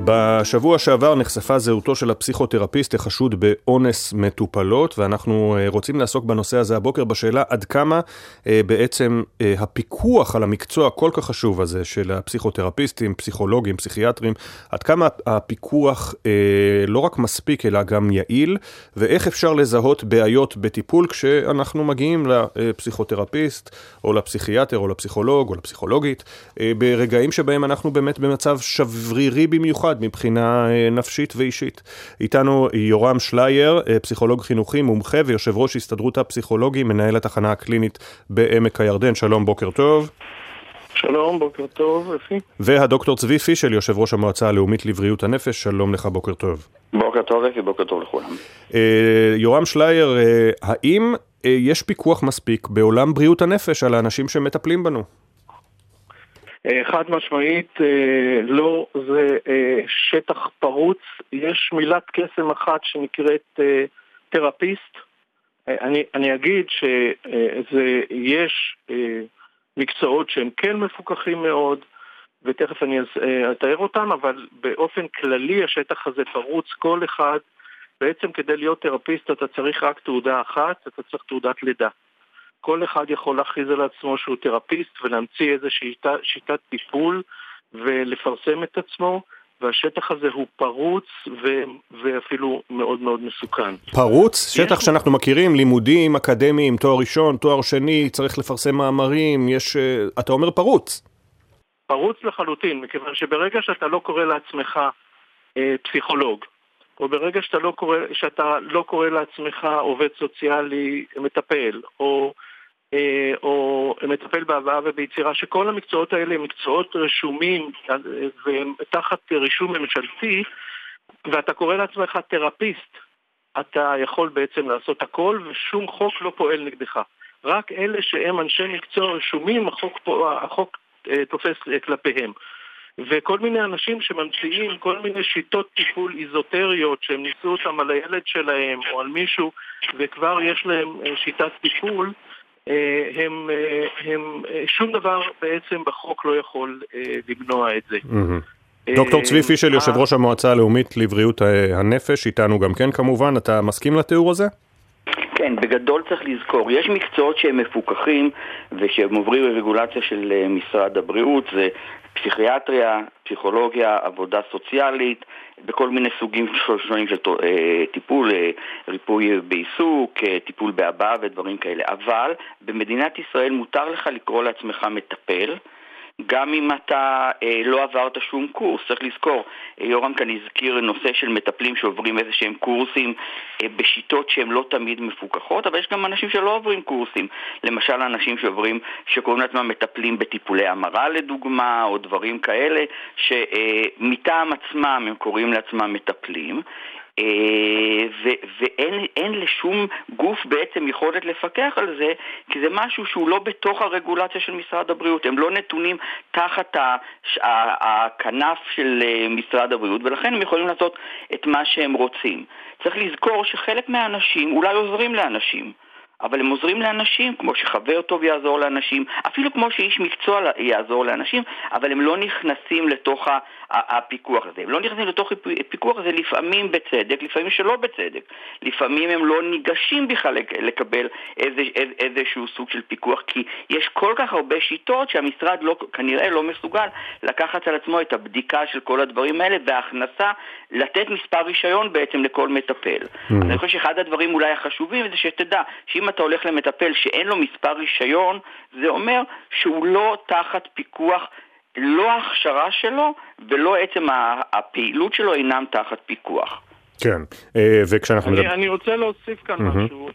בשבוע שעבר נחשפה זהותו של הפסיכותרפיסט החשוד באונס מטופלות, ואנחנו רוצים לעסוק בנושא הזה הבוקר בשאלה עד כמה בעצם הפיקוח על המקצוע כל כך חשוב הזה של הפסיכותרפיסטים, פסיכולוגים, פסיכיאטרים, עד כמה הפיקוח לא רק מספיק אלא גם יעיל, ואיך אפשר לזהות בעיות בטיפול כשאנחנו מגיעים לפסיכותרפיסט או לפסיכיאטר או לפסיכולוג או לפסיכולוגית, ברגעים שבהם אנחנו באמת במצב שברירי במיוחד מבחינה נפשית ואישית. איתנו יורם שלייר, פסיכולוג חינוכי, מומחה ויושב ראש הסתדרות הפסיכולוגים, מנהל התחנה הקלינית בעמק הירדן. שלום, בוקר טוב. שלום, בוקר טוב, אפי. והדוקטור צבי פישל, יושב ראש המועצה הלאומית לבריאות הנפש. שלום לך, בוקר טוב. בוקר טוב, אפי, בוקר טוב לכולם. יורם שלייר, האם יש פיקוח מספיק בעולם בריאות הנפש על האנשים שמטפלים בנו? חד משמעית, לא, זה שטח פרוץ. יש מילת קסם אחת שנקראת תרפיסט. אני אגיד שיש מקצועות שהם כן מפוקחים מאוד, ותכף אני אתאר אותם, אבל באופן כללי השטח הזה פרוץ. כל אחד, בעצם כדי להיות תרפיסט אתה צריך רק תעודה אחת, אתה צריך תעודת לידה. כל אחד יכול להכריז על עצמו שהוא תרפיסט ולהמציא איזו שיטת טיפול ולפרסם את עצמו, והשטח הזה הוא פרוץ ואפילו מאוד מאוד מסוכן. פרוץ? שטח שאנחנו מכירים, לימודים אקדמיים, תואר ראשון, תואר שני, צריך לפרסם מאמרים, אתה אומר פרוץ. פרוץ לחלוטין, מכיוון שברגע שאתה לא קורא לעצמך פסיכולוג, או ברגע שאתה לא קורא לעצמך עובד סוציאלי מטפל, או מטפל בהבאה וביצירה, שכל המקצועות האלה הם מקצועות רשומים ותחת רישום ממשלתי, ואתה קורא לעצמך תרפיסט, אתה יכול בעצם לעשות הכל ושום חוק לא פועל נגדך. רק אלה שהם אנשי מקצוע רשומים, החוק תופס כלפיהם. וכל מיני אנשים שממציאים כל מיני שיטות טיפול איזוטריות שהם ניסו אותם על הילד שלהם או על מישהו וכבר יש להם שיטת טיפול, הם שום דבר בעצם בחוק לא יכול למנוע את זה. דוקטור צבי פישל, יושב ראש המועצה הלאומית לבריאות הנפש, איתנו גם כן כמובן. אתה מסכים לתיאור הזה? כן, בגדול צריך לזכור, יש מקצועות שהם מפוקחים ושהם עוברים ברגולציה של משרד הבריאות, זה פסיכיאטריה, פסיכולוגיה, עבודה סוציאלית, בכל מיני סוגים שונים של טיפול, ריפוי בעיסוק, טיפול בהבעה ודברים כאלה. אבל במדינת ישראל מותר לך לקרוא לעצמך מטפל, גם אם אתה לא עברת שום קורס. צריך לזכור, יורם כאן הזכיר נושא של מטפלים שעוברים איזה שהם קורסים בשיטות שהם לא תמיד מפוקחות, אבל יש גם אנשים שלא עוברים קורסים, למשל אנשים שקוראים לעצמם מטפלים בטיפולי המרה לדוגמה, או דברים כאלה, שמטעם עצמם הם קוראים לעצמם מטפלים, ואין לשום גוף בעצם יכולת לפקח על זה, כי זה משהו שהוא לא בתוך הרגולציה של משרד הבריאות, הם לא נתונים תחת הכנף של משרד הבריאות, ולכן הם יכולים לעשות את מה שהם רוצים. צריך לזכור שחלק מהאנשים אולי עוזרים לאנשים, אבל הם עוזרים לאנשים, כמו שחבר טוב יעזור לאנשים, אפילו כמו שאיש מקצוע יעזור לאנשים, אבל הם לא נכנסים לתוך הפיקוח הזה. הם לא נכנסים לתוך הפיקוח הזה לפעמים בצדק, לפעמים שלא בצדק. לפעמים הם לא ניגשים בכלל לקבל איזשהו סוג של פיקוח, כי יש כל כך הרבה שיטות שהמשרד כנראה לא מסוגל לקחת על עצמו את הבדיקה של כל הדברים האלה, וההכנסה לתת מספר רישיון בעצם לכל מטפל. אני חושב שאחד הדברים אולי החשובים זה שתדע שאם אתה הולך למטפל שאין לו מספר רישיון, זה אומר שהוא לא תחת פיקוח, לא ההכשרה שלו ולא עצם הפעילות שלו אינם תחת פיקוח. כן, וכשאנחנו אני רוצה להוסיף כאן משהו,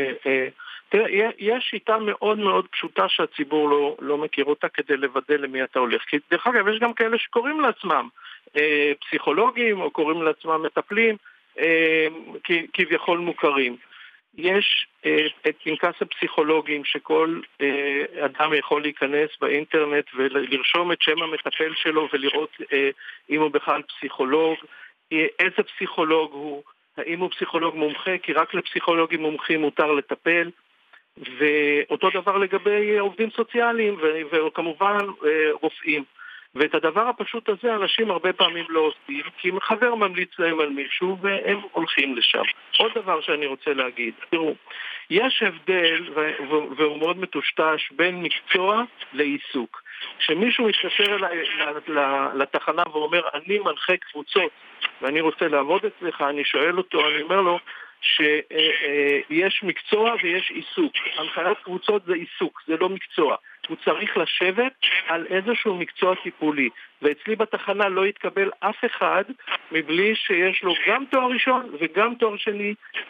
יש שיטה מאוד מאוד פשוטה שהציבור לא מכיר אותה כדי לוודא למי אתה הולך. כי דרך אגב, יש גם כאלה שקוראים לעצמם פסיכולוגים או קוראים לעצמם מטפלים, כביכול מוכרים. יש את פנקס הפסיכולוגים שכל אדם יכול להיכנס באינטרנט ולרשום את שם המטפל שלו ולראות אם הוא בכלל פסיכולוג, איזה פסיכולוג הוא, האם הוא פסיכולוג מומחה, כי רק לפסיכולוגים מומחים מותר לטפל, ואותו דבר לגבי עובדים סוציאליים וכמובן רופאים. ואת הדבר הפשוט הזה אנשים הרבה פעמים לא עושים, כי חבר ממליץ להם על מישהו והם הולכים לשם. עוד דבר שאני רוצה להגיד, תראו, יש הבדל, והוא מאוד מטושטש, בין מקצוע לעיסוק. כשמישהו מתקשר אליי לתחנה ואומר, אני מנחה קבוצות ואני רוצה לעבוד אצלך, אני שואל אותו, אני אומר לו שיש מקצוע ויש עיסוק. הנחיית קבוצות זה עיסוק, זה לא מקצוע. הוא צריך לשבת על איזשהו מקצוע טיפולי, ואצלי בתחנה לא יתקבל אף אחד מבלי שיש לו גם תואר ראשון וגם תואר שני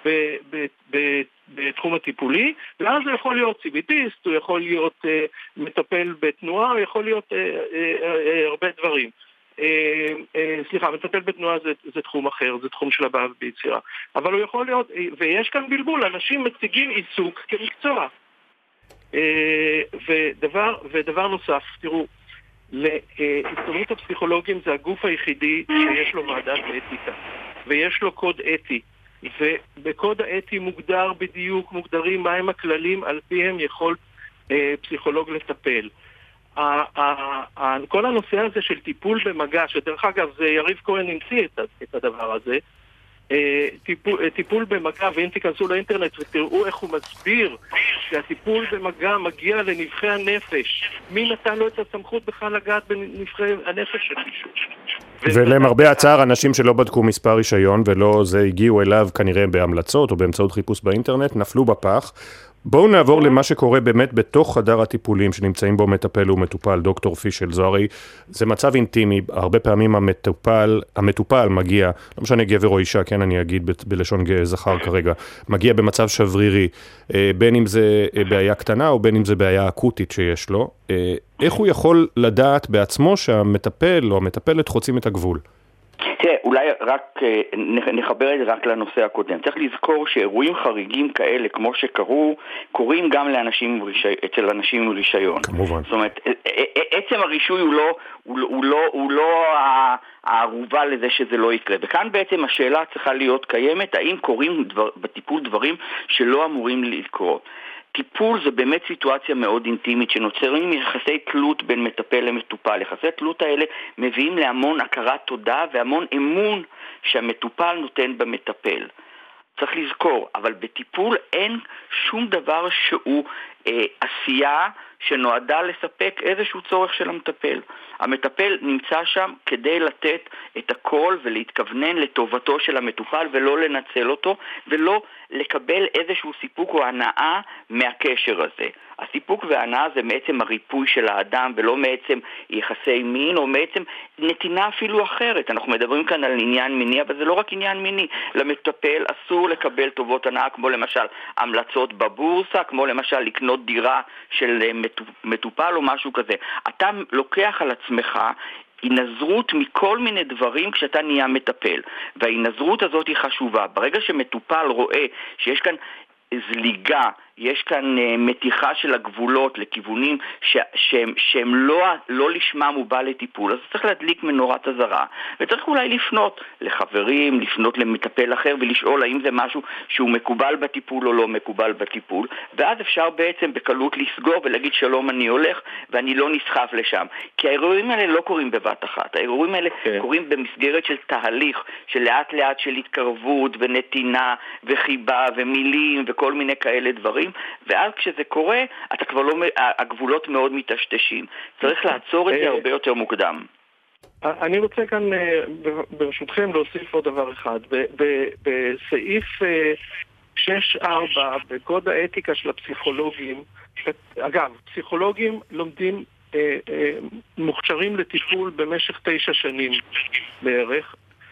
בתחום הטיפולי, ואז הוא יכול להיות ציביטיסט, הוא יכול להיות מטפל בתנועה, הוא יכול להיות הרבה דברים. מטפל בתנועה זה תחום אחר, זה תחום של הבאה ביצירה, אבל הוא יכול להיות, ויש כאן בלבול, אנשים מציגים עיסוק כמקצוע. ודבר נוסף, תראו, להסתדרות הפסיכולוגים זה הגוף היחידי שיש לו ועדת אתיקה, ויש לו קוד אתי, ובקוד האתי מוגדרים מהם הכללים על פיהם יכול פסיכולוג לטפל. כל הנושא הזה של טיפול במגע, שדרך אגב זה יריב כהן המציא את הדבר הזה, טיפול במגע, ואם תיכנסו לאינטרנט ותראו איך הוא מסביר שהטיפול במגע מגיע לנבחי הנפש, מי נתן לו את הסמכות בכלל לגעת בנבחי הנפש של מישהו. ולמרבה הצער, אנשים שלא בדקו מספר רישיון ולא זה הגיעו אליו כנראה בהמלצות או באמצעות חיפוש באינטרנט, נפלו בפח. בואו נעבור למה שקורה באמת בתוך חדר הטיפולים שנמצאים בו מטפל ומטופל, דוקטור פישל. זה מצב אינטימי, הרבה פעמים המטופל מגיע, לא משנה גבר או אישה, כן אני אגיד בלשון זכר כרגע, מגיע במצב שברירי, בין אם זה בעיה קטנה או בין אם זה בעיה אקוטית שיש לו. איך הוא יכול לדעת בעצמו שהמטפל או המטפלת חוצים את הגבול? תראה, אולי רק נחבר את זה רק לנושא הקודם. צריך לזכור שאירועים חריגים כאלה, כמו שקרו, קורים גם אצל אנשים עם רישיון. כמובן. זאת אומרת, עצם הרישוי הוא לא הערובה לזה שזה לא יקרה. וכאן בעצם השאלה צריכה להיות קיימת, האם קורים בטיפול דברים שלא אמורים לקרות. טיפול זה באמת סיטואציה מאוד אינטימית שנוצרים יחסי תלות בין מטפל למטופל. יחסי תלות האלה מביאים להמון הכרת תודה והמון אמון שהמטופל נותן במטפל. צריך לזכור, אבל בטיפול אין שום דבר שהוא עשייה שנועדה לספק איזשהו צורך של המטפל. המטפל נמצא שם כדי לתת את הכל ולהתכוונן לטובתו של המטופל ולא לנצל אותו ולא לקבל איזשהו סיפוק או הנאה מהקשר הזה. הסיפוק וההנאה זה מעצם הריפוי של האדם ולא מעצם יחסי מין או מעצם נתינה אפילו אחרת. אנחנו מדברים כאן על עניין מיני, אבל זה לא רק עניין מיני. למטפל אסור לקבל טובות הנאה כמו למשל המלצות בבורסה, כמו למשל לקנות דירה של מטופל או משהו כזה. אתה לוקח על עצמך הינזרות מכל מיני דברים כשאתה נהיה מטפל, וההינזרות הזאת היא חשובה. ברגע שמטופל רואה שיש כאן זליגה, יש כאן מתיחה של הגבולות לכיוונים שהם לא לשמם הוא בא לטיפול, אז צריך להדליק מנורת אזהרה, וצריך אולי לפנות לחברים, לפנות למטפל אחר ולשאול האם זה משהו שהוא מקובל בטיפול או לא מקובל בטיפול, ואז אפשר בעצם בקלות לסגור ולהגיד שלום אני הולך ואני לא נסחף לשם, כי האירועים האלה לא קורים בבת אחת, האירועים האלה קורים במסגרת של תהליך של לאט לאט של התקרבות ונתינה וחיבה ומילים וכל מיני כאלה דברים, ואז כשזה קורה, אתה כבר לא, הגבולות מאוד מטשטשים. צריך לעצור את זה הרבה יותר מוקדם. אני רוצה כאן, ברשותכם, להוסיף עוד דבר אחד. בסעיף 6.4, בקוד האתיקה של הפסיכולוגים, אגב, פסיכולוגים לומדים, מוכשרים לטיפול במשך 9 שנים בערך,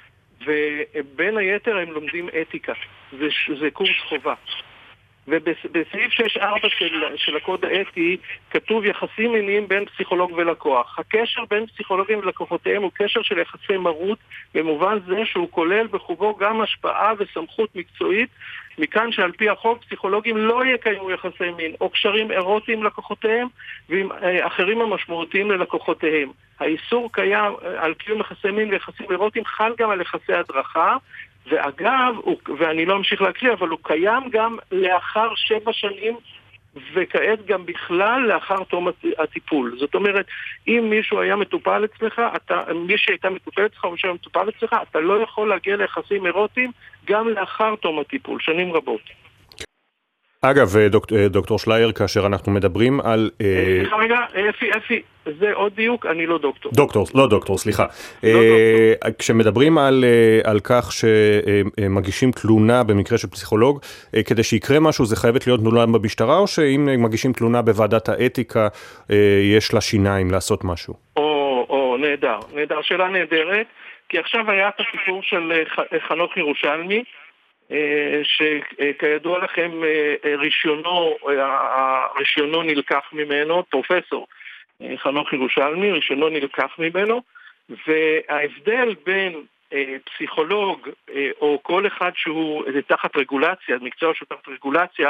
ובין היתר הם לומדים אתיקה. זה קורס חובה. ובסעיף 6.4 של הקוד האתי כתוב יחסים מיניים בין פסיכולוג ולקוח. הקשר בין פסיכולוגים ולקוחותיהם הוא קשר של יחסי מרות, במובן זה שהוא כולל בחובו גם השפעה וסמכות מקצועית, מכאן שעל פי החוק פסיכולוגים לא יקיימו יחסי מין או קשרים אירוטיים לקוחותיהם ועם אחרים המשמעותיים ללקוחותיהם. האיסור קיים על קיום יחסי מין ויחסים אירוטיים חל גם על יחסי הדרכה, ואגב, ואני לא אמשיך להקריא, אבל הוא קיים גם לאחר 7 שנים וכעת גם בכלל לאחר תום הטיפול. זאת אומרת, אם מישהו היה מטופל אצלך, מי שהייתה מטופלת אצלך או שהיה מטופל אצלך, אתה לא יכול להגיע ליחסים אירוטיים גם לאחר תום הטיפול, שנים רבות. אגב, דוקטור שלייר, כאשר אנחנו מדברים על... סליחה רגע, אפי, זה עוד דיוק, אני לא דוקטור. דוקטור, סליחה. כשמדברים על כך שמגישים תלונה במקרה של פסיכולוג, כדי שיקרה משהו, זה חייבת להיות תלונה במשטרה, או שאם מגישים תלונה בוועדת האתיקה, יש לה שיניים לעשות משהו? נהדר, שאלה נהדרת, כי עכשיו היה את הסיפור של חנוך ירושלמי, שכידוע לכם רישיונו נלקח ממנו, פרופסור חנוך ירושלמי, רישיונו נלקח ממנו, וההבדל בין פסיכולוג או כל אחד שהוא תחת רגולציה, מקצוע שהוא תחת רגולציה,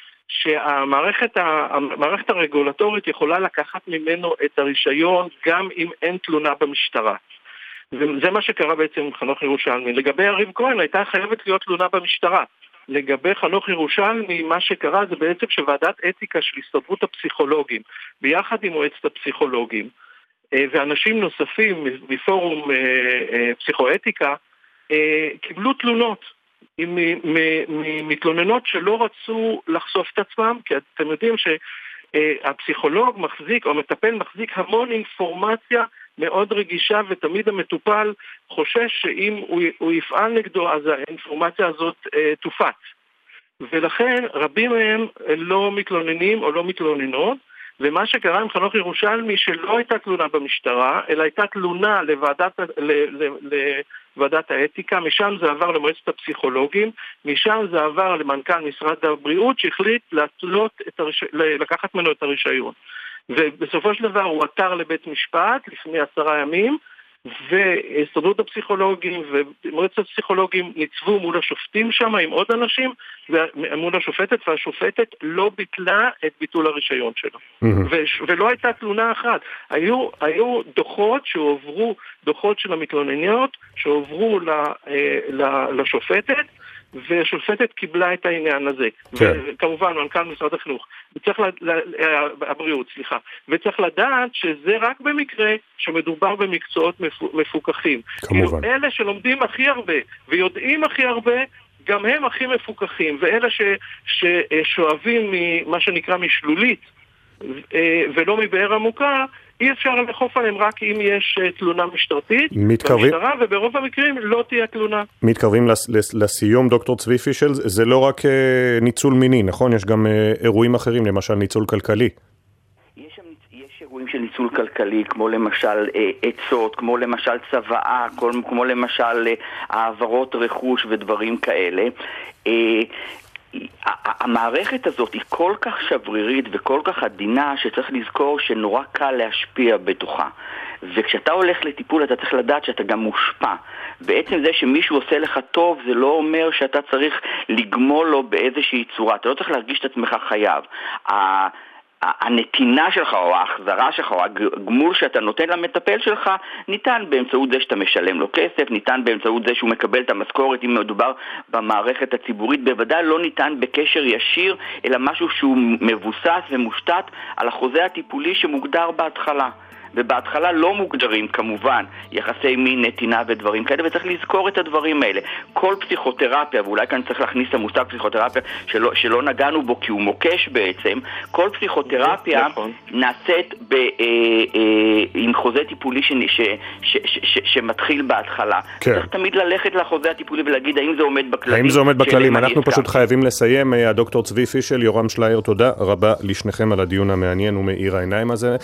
שהמערכת הרגולטורית יכולה לקחת ממנו את הרישיון גם אם אין תלונה במשטרה. וזה מה שקרה בעצם עם חנוך ירושלמי. לגבי אריב כהן הייתה חייבת להיות תלונה במשטרה. לגבי חנוך ירושלמי, מה שקרה זה בעצם שוועדת אתיקה של הסתדרות הפסיכולוגים, ביחד עם מועצת הפסיכולוגים, ואנשים נוספים מפורום פסיכואתיקה, קיבלו תלונות מתלוננות שלא רצו לחשוף את עצמם, כי אתם יודעים שהפסיכולוג מחזיק, או מטפל מחזיק המון אינפורמציה מאוד רגישה, ותמיד המטופל חושש שאם הוא יפעל נגדו, אז האינפורמציה הזאת תופץ. ולכן רבים מהם לא מתלוננים או לא מתלוננות, ומה שקרה עם חנוך ירושלמי שלא הייתה תלונה במשטרה, אלא הייתה תלונה לוועדת האתיקה, משם זה עבר למועצת הפסיכולוגים, משם זה עבר למנכ"ל משרד הבריאות, שהחליט לקחת ממנו את הרישיון. ובסופו של דבר הוא עתר לבית משפט לפני 10 ימים, והסתדרות הפסיכולוגים ומועצת הפסיכולוגים ניצבו מול השופטים שם עם עוד אנשים, מול השופטת, והשופטת לא ביטלה את ביטול הרישיון שלו. ולא הייתה תלונה אחת. היו דוחות שהועברו, דוחות של המתלונניות, שהועברו לשופטת, והשופטת קיבלה את העניין הזה. וכמובן, מנכ"ל משרד החינוך. הבריאות, סליחה. וצריך לדעת שזה רק במקרה שמדובר במקצועות מפוקחים. כמובן. אלה שלומדים הכי הרבה ויודעים הכי הרבה, גם הם הכי מפוקחים. ואלה ששואבים ממה שנקרא משלולית ולא מבאר עמוקה, אי אפשר לחוף עליהם רק אם יש תלונה משטרתית במשטרה, וברוב המקרים לא תהיה תלונה. מתקרבים לסיום, דוקטור צבי פישל, זה לא רק ניצול מיני, נכון? יש גם אירועים אחרים, למשל ניצול כלכלי. יש אירועים של ניצול כלכלי, כמו למשל עצות, כמו למשל צוואה, כמו למשל העברות רכוש ודברים כאלה. המערכת הזאת היא כל כך שברירית וכל כך עדינה שצריך לזכור שנורא קל להשפיע בתוכה. וכשאתה הולך לטיפול אתה צריך לדעת שאתה גם מושפע. בעצם זה שמישהו עושה לך טוב זה לא אומר שאתה צריך לגמול לו באיזושהי צורה. אתה לא צריך להרגיש את עצמך חייב. הנתינה שלך או ההחזרה שלך או הגמול שאתה נותן למטפל שלך ניתן באמצעות זה שאתה משלם לו כסף, ניתן באמצעות זה שהוא מקבל את המשכורת אם מדובר במערכת הציבורית, בוודאי לא ניתן בקשר ישיר אלא משהו שהוא מבוסס ומושתת על החוזה הטיפולי שמוגדר בהתחלה. ובהתחלה לא מוגדרים כמובן יחסי מין, נתינה ודברים כאלה, וצריך לזכור את הדברים האלה. כל פסיכותרפיה, ואולי כאן צריך להכניס את המושג פסיכותרפיה שלא נגענו בו כי הוא מוקש בעצם, כל פסיכותרפיה נעשית עם חוזה טיפולי שמתחיל בהתחלה. צריך תמיד ללכת לחוזה הטיפולי ולהגיד האם זה עומד בכללים. האם זה עומד בכללים? אנחנו פשוט חייבים לסיים. הדוקטור צבי פישל, יורם שלייר, תודה רבה לשניכם על הדיון המעניין ומאיר העיניים הזה.